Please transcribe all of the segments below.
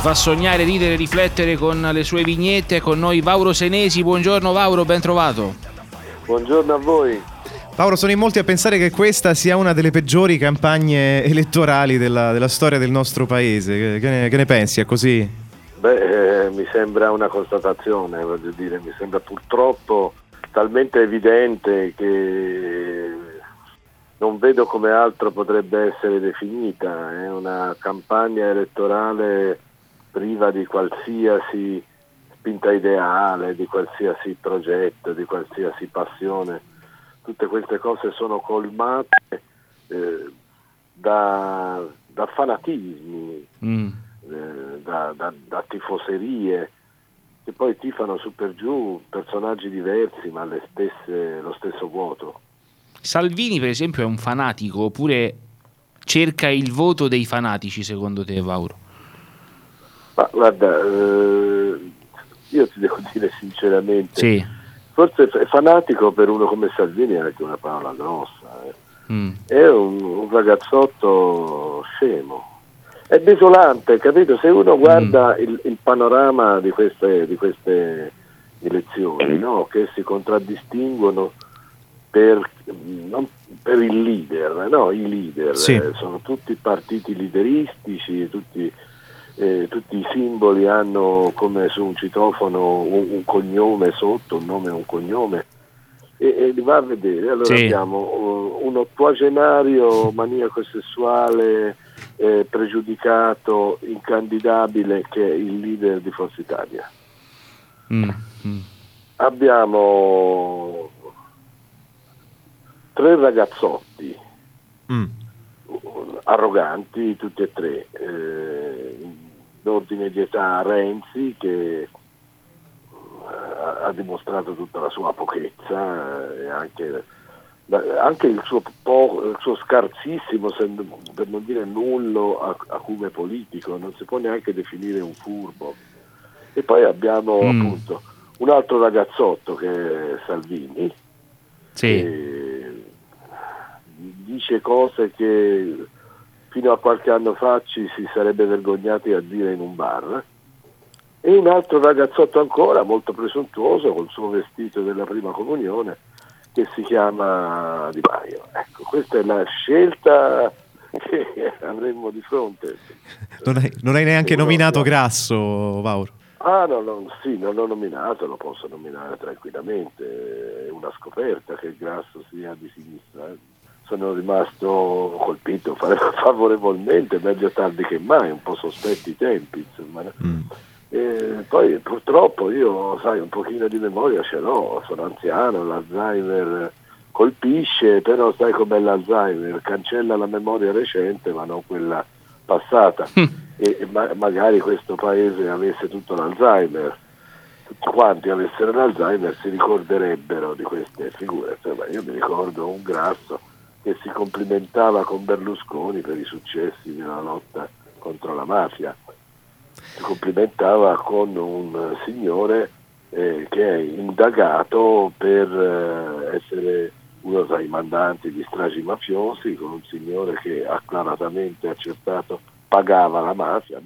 fa sognare, ridere, riflettere con le sue vignette. Con noi Vauro Senesi. Buongiorno Vauro, ben trovato. Buongiorno a voi. Paolo, sono in molti a pensare che questa sia una delle peggiori campagne elettorali della storia del nostro paese. Che ne pensi? È così? Mi sembra una constatazione, voglio dire, mi sembra purtroppo talmente evidente che non vedo come altro potrebbe essere definita. È una campagna elettorale priva di qualsiasi spinta ideale, di qualsiasi progetto, di qualsiasi passione. Tutte queste cose sono colmate da fanatismi, da tifoserie, che poi tifano su per giù personaggi diversi ma lo stesso vuoto. Salvini per esempio è un fanatico, oppure cerca il voto dei fanatici, secondo te, Vauro? Ma guarda, io ti devo dire sinceramente, sì. Forse è fanatico per uno come Salvini è anche una parola grossa. È un ragazzotto scemo. È desolante, capito? Se uno guarda il panorama di queste elezioni, no? Che si contraddistinguono non per il leader, no? I leader sono tutti partiti lideristici, tutti i simboli hanno come su un citofono un cognome sotto, un nome e un cognome, e li va a vedere. Allora abbiamo un ottuagenario maniaco sessuale, pregiudicato, incandidabile, che è il leader di Forza Italia. Abbiamo 3 ragazzotti arroganti, tutti e 3, d'ordine di età Renzi, che ha dimostrato tutta la sua pochezza e anche il suo scarsissimo, per non dire nullo, acume politico. Non si può neanche definire un furbo. E poi abbiamo appunto un altro ragazzotto che è Salvini, che dice cose che fino a qualche anno fa ci si sarebbe vergognati a dire in un bar, e un altro ragazzotto ancora molto presuntuoso col suo vestito della prima comunione, che si chiama Di Maio. Ecco, questa è la scelta che avremmo di fronte. Non hai neanche nominato Grasso, Vauro? Non l'ho nominato, lo posso nominare tranquillamente. È una scoperta che il Grasso sia di sinistra. Sono rimasto colpito favorevolmente, meglio tardi che mai, un po' sospetti i tempi, insomma. E poi purtroppo io, un pochino di memoria ce l'ho, sono anziano, l'Alzheimer colpisce, però sai com'è l'Alzheimer, cancella la memoria recente ma non quella passata. E magari questo paese avesse tutto l'Alzheimer, tutti quanti avessero l'Alzheimer, si ricorderebbero di queste figure. Insomma, io mi ricordo un Grasso che si complimentava con Berlusconi per i successi nella lotta contro la mafia, si complimentava con un signore che è indagato per essere uno tra i mandanti di stragi mafiosi, con un signore che acclaratamente accertato pagava la mafia.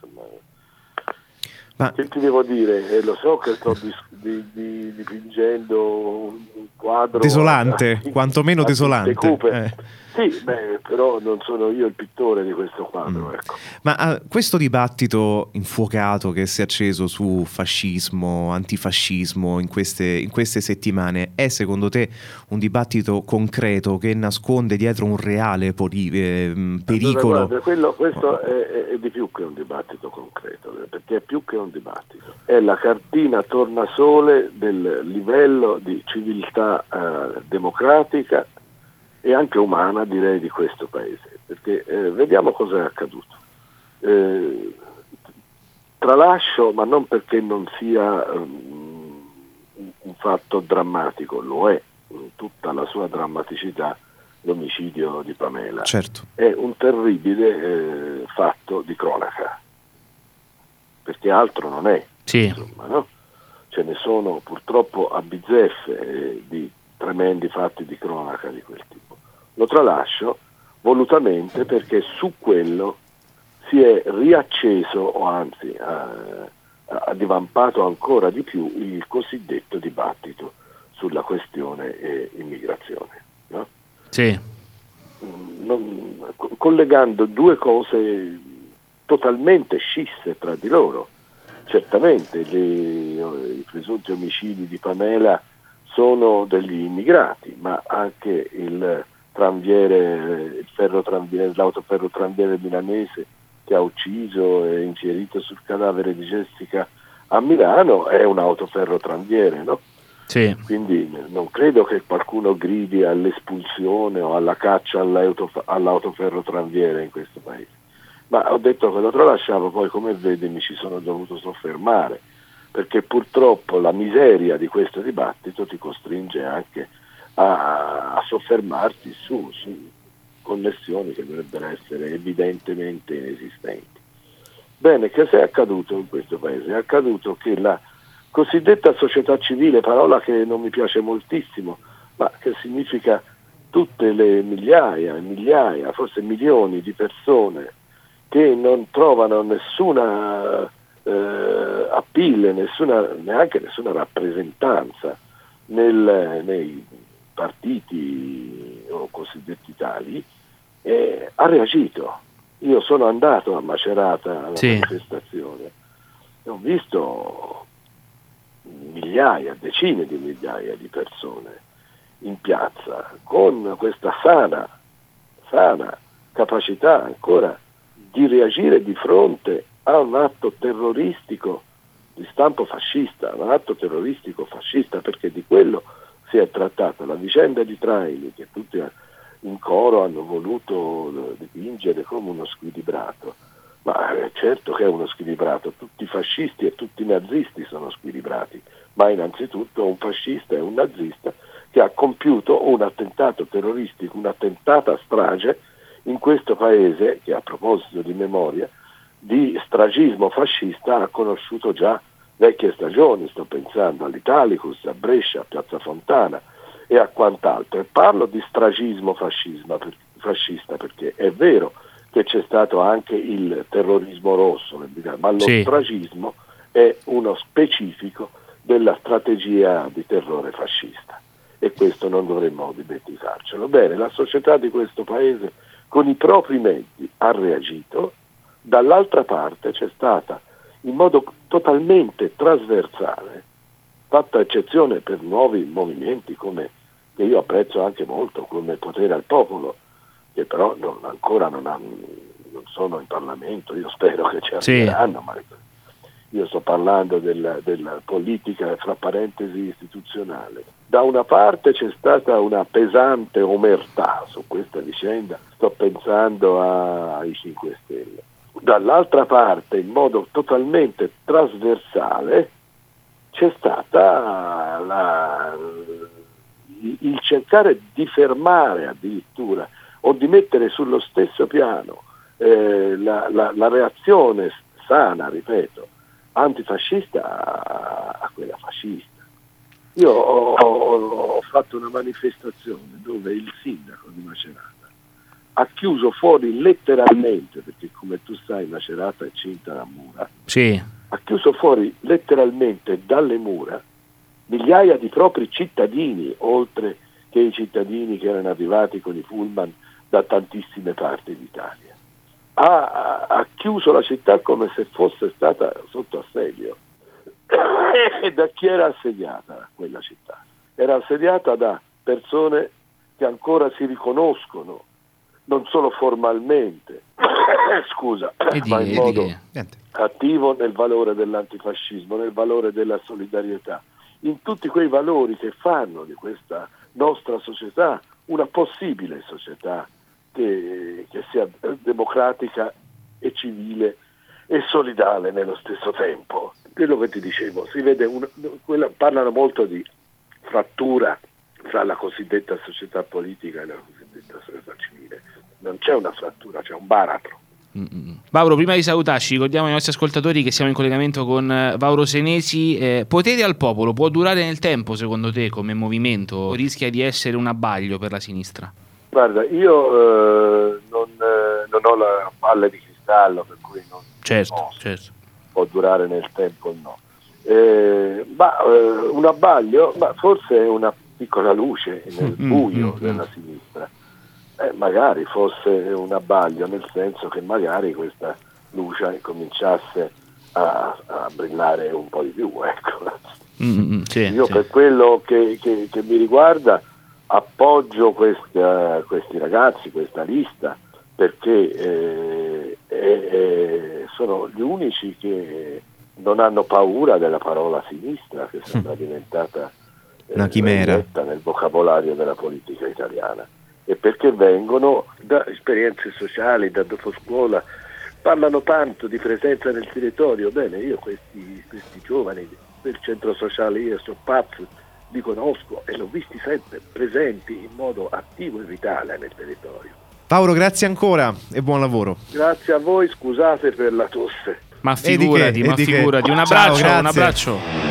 Che ti devo dire? Lo so che sto dipingendo un quadro desolante, quantomeno desolante. Sì, però non sono io il pittore di questo quadro. Ecco. Ma questo dibattito infuocato che si è acceso su fascismo, antifascismo in queste settimane è secondo te un dibattito concreto che nasconde dietro un reale pericolo? Allora, guarda, questo è di più che un dibattito concreto, perché è più che un dibattito. È la cartina tornasole del livello di civiltà democratica e anche umana, direi, di questo paese, perché vediamo cosa è accaduto. Tralascio, ma non perché non sia un fatto drammatico, lo è in tutta la sua drammaticità, l'omicidio di Pamela. Certo. È un terribile fatto di cronaca, perché altro non è. Insomma, no? Ce ne sono purtroppo a bizzeffe di tremendi fatti di cronaca di quel tipo. Lo tralascio volutamente perché su quello si è riacceso, o anzi ha divampato ancora di più il cosiddetto dibattito sulla questione immigrazione, no? Sì. Collegando due cose totalmente scisse tra di loro. Certamente i presunti omicidi di Pamela sono degli immigrati, ma anche l'autoferrotranviere milanese che ha ucciso e infierito sul cadavere di Jessica a Milano è un autoferrotranviere, no? Sì. Quindi non credo che qualcuno gridi all'espulsione o alla caccia all'autoferrotranviere in questo paese. Ma ho detto che lo tralasciavo, poi come vede mi ci sono dovuto soffermare, perché purtroppo la miseria di questo dibattito ti costringe anche a soffermarti su connessioni che dovrebbero essere evidentemente inesistenti. Bene, che è accaduto in questo paese? È accaduto che la cosiddetta società civile, parola che non mi piace moltissimo, ma che significa tutte le migliaia, forse milioni di persone che non trovano nessuna appeal, neanche nessuna rappresentanza nei partiti o cosiddetti tali, ha reagito. Io sono andato a Macerata alla manifestazione e ho visto decine di migliaia di persone in piazza con questa sana capacità ancora di reagire di fronte a un atto terroristico di stampo fascista, un atto terroristico fascista, perché di quello si è trattato. La vicenda di Traini, che tutti in coro hanno voluto dipingere come uno squilibrato, ma certo che è uno squilibrato, tutti i fascisti e tutti i nazisti sono squilibrati, ma innanzitutto un fascista e un nazista che ha compiuto un attentato terroristico, un'attentata strage in questo paese che, a proposito di memoria, di stragismo fascista ha conosciuto già vecchie stagioni. Sto pensando all'Italicus, a Brescia, a Piazza Fontana e a quant'altro, e parlo di stragismo fascista perché è vero che c'è stato anche il terrorismo rosso, ma lo stragismo è uno specifico della strategia di terrore fascista, e questo non dovremmo dimenticarcelo. Bene, la società di questo paese con i propri mezzi ha reagito. Dall'altra parte c'è stata, in modo totalmente trasversale, fatta eccezione per nuovi movimenti che io apprezzo anche molto, come Potere al Popolo, che però ancora non sono in Parlamento. Io spero che ci arriveranno, ma io sto parlando della politica, fra parentesi, istituzionale. Da una parte c'è stata una pesante omertà su questa vicenda, sto pensando ai 5 Stelle. Dall'altra parte, in modo totalmente trasversale, c'è stata il cercare di fermare addirittura o di mettere sullo stesso piano la reazione sana, ripeto, antifascista a quella fascista. Io ho fatto una manifestazione dove il sindaco di Macerata ha chiuso fuori letteralmente, perché come tu sai Macerata è cinta da mura, ha chiuso fuori letteralmente dalle mura migliaia di propri cittadini, oltre che i cittadini che erano arrivati con i pullman da tantissime parti d'Italia. Ha chiuso la città come se fosse stata sotto assedio. E da chi era assediata quella città? Era assediata da persone che ancora si riconoscono, non solo formalmente, ma in modo attivo nel valore dell'antifascismo, nel valore della solidarietà, in tutti quei valori che fanno di questa nostra società una possibile società che sia democratica e civile e solidale nello stesso tempo. Quello che ti dicevo, si vede parlano molto di frattura fra la cosiddetta società politica e la cosiddetta società civile. Non c'è una frattura, c'è un baratro. Vauro, prima di salutarci ricordiamo ai nostri ascoltatori che siamo in collegamento con Vauro Senesi. Potere al Popolo può durare nel tempo secondo te come movimento? O rischia di essere un abbaglio per la sinistra? Guarda, io non ho la palla di cristallo, metallo, per cui non Certo. può durare nel tempo o no. Un abbaglio, ma forse è una piccola luce nel buio della sinistra. Magari fosse un abbaglio, nel senso che magari questa luce cominciasse a brillare un po' di più, ecco. Io per quello che mi riguarda appoggio questi ragazzi, questa lista, perché sono gli unici che non hanno paura della parola sinistra, che sembra diventata una chimera nel vocabolario della politica italiana, e perché vengono da esperienze sociali, da dopo scuola, parlano tanto di presenza nel territorio. Bene, io questi giovani del centro sociale, io sono pazzo, li conosco e l'ho visti sempre presenti in modo attivo e vitale nel territorio. Paolo, grazie ancora e buon lavoro. Grazie a voi, scusate per la tosse. Ma figurati, un abbraccio, un abbraccio.